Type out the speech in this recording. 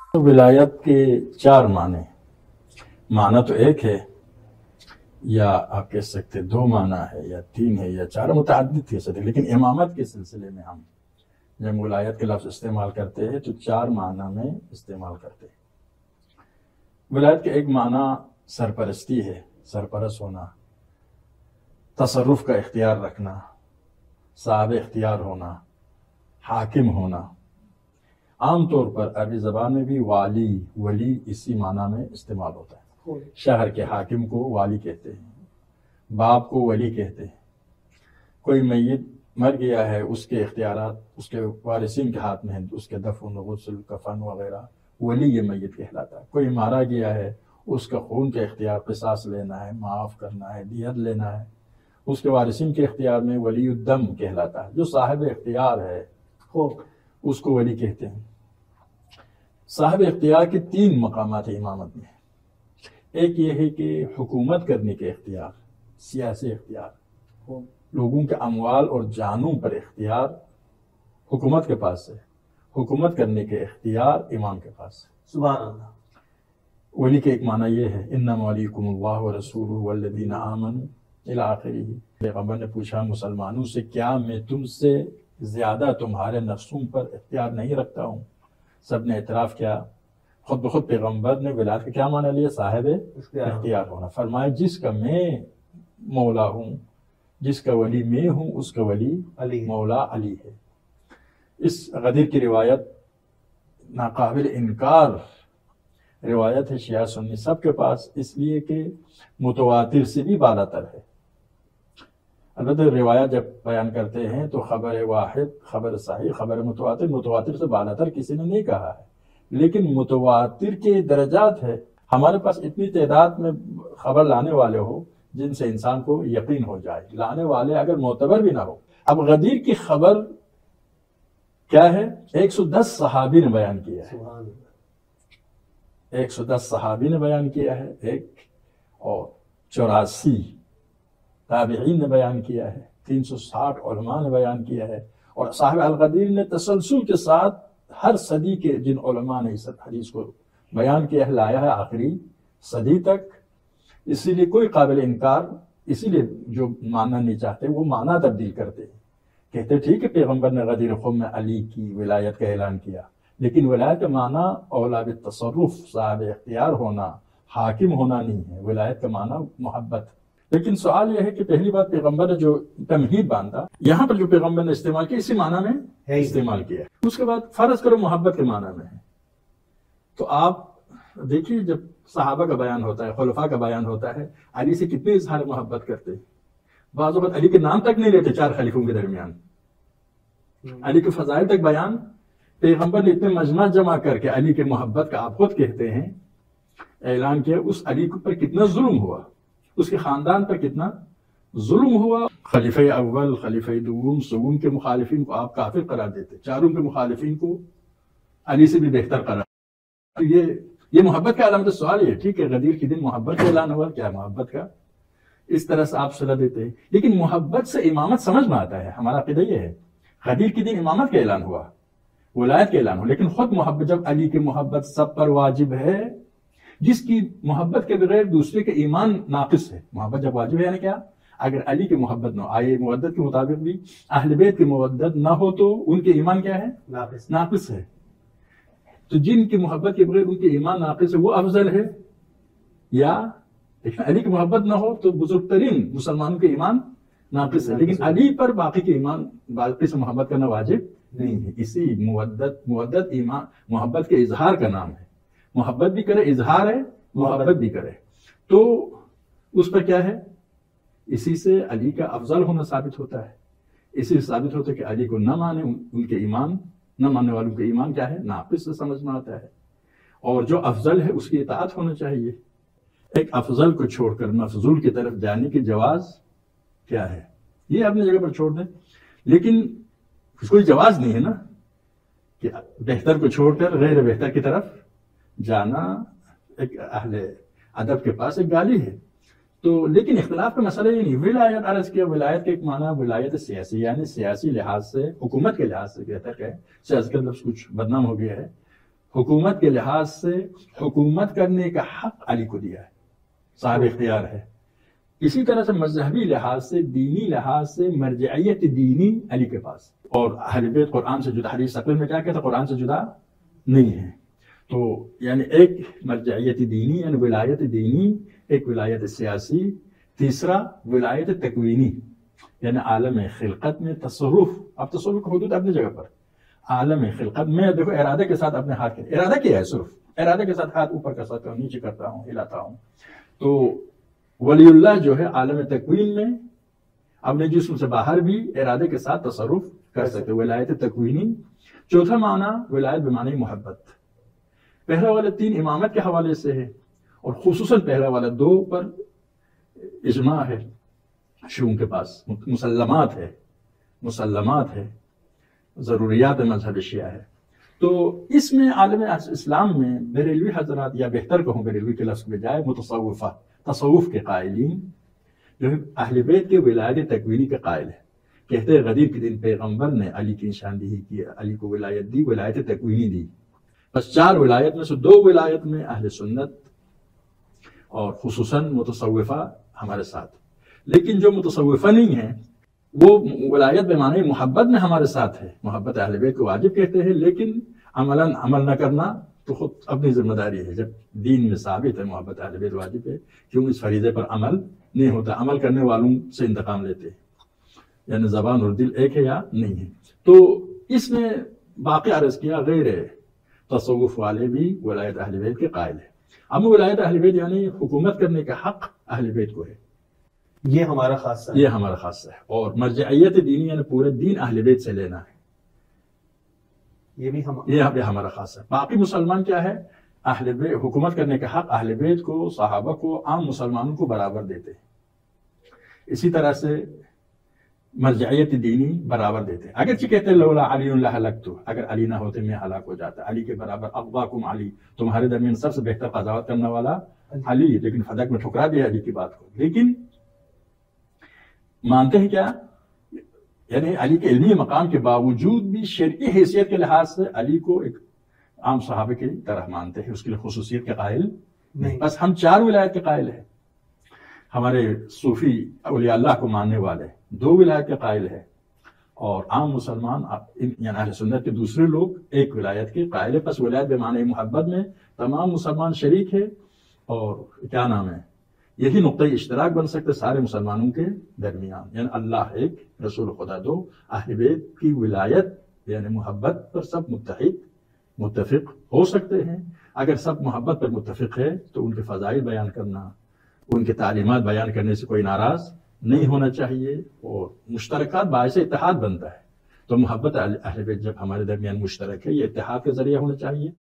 تو ولایت کے چار معنی، معنی تو ایک ہے، یا آپ کہہ سکتے دو معنی ہے، یا تین ہے، یا چار، متعدد کہہ سکتے، لیکن امامت کے سلسلے میں ہم جب ولایت کے لفظ استعمال کرتے ہیں تو چار معنی میں استعمال کرتے ہیں۔ ولایت کا ایک معنی سرپرستی ہے، سرپرست ہونا، تصرف کا اختیار رکھنا، صاحب اختیار ہونا، حاکم ہونا۔ عام طور پر عربی زبان میں بھی والی، ولی اسی معنی میں استعمال ہوتا ہے۔ شہر کے حاکم کو والی کہتے ہیں، باپ کو ولی کہتے ہیں۔ کوئی میت مر گیا ہے، اس کے اختیارات اس کے وارثین کے ہاتھ میں ہیں، اس کے دفن، غسل، کفن وغیرہ، ولی یہ میت کہلاتا ہے۔ کوئی مارا گیا ہے، اس کا خون کے اختیار، قصاص لینا ہے، معاف کرنا ہے، دیت لینا ہے، اس کے وارثین کے اختیار میں ولی الدم کہلاتا ہے۔ جو صاحب اختیار ہے اس کو ولی کہتے ہیں۔ صاحب اختیار کے تین مقامات ہیں امامت میں۔ ایک یہ ہے کہ حکومت کرنے کے اختیار، سیاسی اختیار، لوگوں کے اموال اور جانوں پر اختیار حکومت کے پاس ہے، حکومت کرنے کے اختیار امام کے پاس ہے۔ سبحان اللہ۔ ولی کے ایک معنی یہ ہے انما ولیکم اللہ ورسولہ والذین آمنوا الی آخرہ۔ پیغمبر نے پوچھا مسلمانوں سے، کیا میں تم سے زیادہ تمہارے نفسوں پر اختیار نہیں رکھتا ہوں؟ سب نے اعتراف کیا۔ خود بخود پیغمبر نے ولایت کا کیا معنی لیا؟ صاحب اختیار ہونا۔ فرمایا جس کا میں مولا ہوں، جس کا ولی میں ہوں، اس کا ولی مولا علی ہے۔ اس غدیر کی روایت ناقابل انکار روایت ہے، شیعہ سنی سب کے پاس، اس لیے کہ متواتر سے بھی بالا تر ہے۔ البتہ روایت جب بیان کرتے ہیں تو خبر واحد، خبر صحیح، خبر متواتر، متواتر سے بالا تر کسی نے نہیں کہا ہے، لیکن متواتر کے درجات ہے۔ ہمارے پاس اتنی تعداد میں خبر لانے والے ہو جن سے انسان کو یقین ہو جائے، لانے والے اگر معتبر بھی نہ ہو۔ اب غدیر کی خبر کیا ہے؟ 110 صحابی نے بیان کیا ہے، 110 صحابی نے بیان کیا ہے ایک، اور 84 تابعین نے بیان کیا ہے، 360 علماء نے بیان کیا ہے، اور صاحب الغدیر نے تسلسل کے ساتھ ہر صدی کے جن علماء نے اس حدیث کو بیان کیا ہے لایا ہے آخری صدی تک۔ اسی لیے کوئی قابل انکار، اسی لیے جو ماننا نہیں چاہتے وہ معنی تبدیل کرتے ہیں، کہتے ٹھیک ہے پیغمبر نے غدیر خم میں علی کی ولایت کا اعلان کیا، لیکن ولایت کا معنی اولا بالتصرف، صاحب اختیار ہونا، حاکم ہونا نہیں ہے۔ ولایت کا معنی محبت۔ لیکن سوال یہ ہے کہ پہلی بات پیغمبر نے جو تمہید باندھا، یہاں پر جو پیغمبر نے استعمال کیا اسی معنی میں استعمال کیا، اس کے بعد فرض کرو محبت کے معنی میں ہے، تو آپ دیکھیے جب صحابہ کا بیان ہوتا ہے، خلفاء کا بیان ہوتا ہے، علی سے کتنے اظہار محبت کرتے، بعض اوقات علی کے نام تک نہیں لیتے چار خلیفوں کے درمیان، علی کے فضائل تک بیان۔ پیغمبر نے اتنے مجمع جمع کر کے علی کے محبت کا آپ خود کہتے ہیں اعلان کیا، اس علی پر کتنا ظلم ہوا، اس کے خاندان پر کتنا ظلم ہوا۔ خلیفہ اول، خلیفہ دوم، سوم کے مخالفین کو آپ کافر قرار دیتے، چاروں کے مخالفین کو علی سے بھی بہتر قرار۔ یہ محبت کا علامت سوال ہے، ٹھیک ہے غدیر کے دن محبت کا اعلان ہوا، کیا محبت کا اس طرح سے آپ صلاح دیتے ہیں، لیکن محبت سے امامت سمجھ میں آتا ہے۔ ہمارا عقیدہ یہ ہے غدیر کے دن امامت کا اعلان ہوا، ولایت کا اعلان ہوا، لیکن خود محبت، جب علی کی محبت سب پر واجب ہے، جس کی محبت کے بغیر دوسرے کے ایمان ناقص ہے، محبت جب واجب ہے یعنی کیا؟ اگر علی کی محبت نہ ہو، آئے مودت کے مطابق بھی اہل بیت کی مودت نہ ہو تو ان کے ایمان کیا ہے؟ ناقص ہے۔ تو جن کی محبت کے بغیر ان کے ایمان ناقص ہے وہ افضل ہے، یا علی کی محبت نہ ہو تو بزرگ ترین مسلمانوں کے ایمان ناقص ہے، لیکن علی پر باقی کے ایمان باقی سے محبت کرنا واجب نہیں ہے۔ اسی مودت ایمان محبت کے اظہار کا نام ہے، محبت بھی کرے، اظہار ہے، محبت بھی کرے، تو اس پر کیا ہے؟ اسی سے علی کا افضل ہونا ثابت ہوتا ہے، اسی سے ثابت ہوتا ہے کہ علی کو نہ مانے ان کے ایمان، نہ ماننے والوں کے ایمان کیا ہے؟ ناقص سے سمجھ میں آتا ہے، اور جو افضل ہے اس کی اطاعت ہونا چاہیے۔ ایک افضل کو چھوڑ کر مفضول کی طرف جانے کی جواز کیا ہے؟ یہ اپنی جگہ پر چھوڑ دیں، لیکن کوئی جواز نہیں ہے نا کہ بہتر کو چھوڑ کر غیر بہتر کی طرف جانا ایک اہل ادب کے پاس ایک گالی ہے۔ تو لیکن اختلاف کا مسئلہ یہ نہیں۔ ولایت عرض کیا، ولایت کا ایک معنی ولایت سیاسی، یعنی سیاسی لحاظ سے، حکومت کے لحاظ سے بہتر ہے، سیاست کا لفظ کچھ بدنام ہو گیا ہے، حکومت کے لحاظ سے حکومت کرنے کا حق علی کو دیا ہے، صاحب اختیار ہے۔ اسی طرح سے مذہبی لحاظ سے، دینی لحاظ سے مرجعیت دینی علی کے پاس، اور اہل بیت قرآن سے جدا، حدیث ثقیل میں کیا کہتا ہے؟ قرآن سے جدا نہیں ہے۔ تو یعنی ایک مرجعیت دینی یعنی ولایت دینی، ایک ولایت سیاسی، تیسرا ولایت تکوینی یعنی عالم خلقت میں تصرف۔ اب تصرف کی حدود اپنی جگہ پر، عالم خلقت میں دیکھو ارادے کے ساتھ اپنے ہاتھ کے، ارادہ کیا ہے؟ صرف ارادے کے ساتھ ہاتھ اوپر کر سکتا ہوں، نیچے کرتا ہوں، ہلاتا ہوں۔ تو ولی اللہ جو ہے عالم تکوین میں اپنے جسم سے باہر بھی ارادے کے ساتھ تصرف کر سکتے، ولایت تکوینی۔ چوتھا معنی ولایت بمعنی محبت، پہلا والا 3 امامت کے حوالے سے ہے، اور خصوصاً پہلا والا 2 پر اجماع ہے شیعوں کے پاس، مسلمات ہے، ضروریات مذہب شیعہ ہے۔ تو اس میں عالم اسلام میں بریلوی حضرات، یا بہتر کہوں بریلوی کے لفظ کے بجائے متصوفہ، تصوف کے قائلین جو ہے اہل بیت کے ولایت تکوینی کے قائل ہے، کہتے ہیں غدیر کے دن پیغمبر نے علی کی نشاندہی کی، علی کو ولایت دی، ولایت تکوینی دی۔ بس 4 ولایت میں سے 2 ولایت میں اہل سنت اور خصوصاً متصوفہ ہمارے ساتھ، لیکن جو متصوفہ نہیں ہیں وہ ولایت بمعنی محبت میں ہمارے ساتھ ہے، محبت اہل بیت کو واجب کہتے ہیں، لیکن عمل نہ کرنا تو خود اپنی ذمہ داری ہے۔ جب دین میں ثابت ہے محبت اہل بیت واجب ہے، کیوں اس فریضے پر عمل نہیں ہوتا؟ عمل کرنے والوں سے انتقام لیتے ہیں، یعنی زبان اور دل ایک ہے یا نہیں ہے۔ تو اس میں باقی عرض کیا غیر تصوف والے بھی ولایت اہل بیت کے قائل ہیں۔ اما ولایت اہل بیت یعنی حکومت کرنے کا حق اہل بیت کو ہے، یہ ہمارا خاصہ ہے، یہ ہمارا خاصہ ہے۔ اور مرجعیت دینی یعنی پورے دین اہل بیت سے لینا ہے، یہ ہمارا خاصہ ہے۔ باقی مسلمان کیا ہے؟ اہل بیت حکومت کرنے کا حق اہل بیت کو، صحابہ کو، عام مسلمانوں کو برابر دیتے ہیں۔ اسی طرح سے مرجعیت دینی برابر دیتے ہیں، اگرچہ کہتے ہیں لولا علی لہلکت، اگر علی نہ ہوتے میں ہلاک ہو جاتا، علی کے برابر اقواکم علی، تمہارے درمیان سب سے بہتر قضاوت کرنے والا علی، لیکن فدق میں ٹھکرا دیا علی کی بات کو۔ لیکن مانتے ہیں کیا؟ یعنی علی کے علمی مقام کے باوجود بھی شرعی حیثیت کے لحاظ سے علی کو ایک عام صحابہ کی طرح مانتے ہیں، اس کے لیے خصوصیت کے قائل نہیں۔ بس ہم 4 ولایت کے قائل ہیں، ہمارے صوفی اولیاء اللہ کو ماننے والے 2 ولایت کے قائل ہیں، اور عام مسلمان یعنی اہل سنت کے دوسرے لوگ 1 ولایت کے قائل ہیں۔ بس ولایت بمعنی محبت میں تمام مسلمان شریک ہے، اور کیا نام ہے، یہی نقطۂ اشتراک بن سکتے سارے مسلمانوں کے درمیان، یعنی اللہ ایک، رسول خدا 2، اہل بیت کی ولایت یعنی محبت پر سب متفق ہو سکتے ہیں۔ اگر سب محبت پر متفق ہے تو ان کے فضائل بیان کرنا، ان کے تعلیمات بیان کرنے سے کوئی ناراض نہیں ہونا چاہیے، اور مشترکات باعث اتحاد بنتا ہے۔ تو محبت اہل بیت جب ہمارے درمیان مشترک ہے، یہ اتحاد کے ذریعہ ہونا چاہیے۔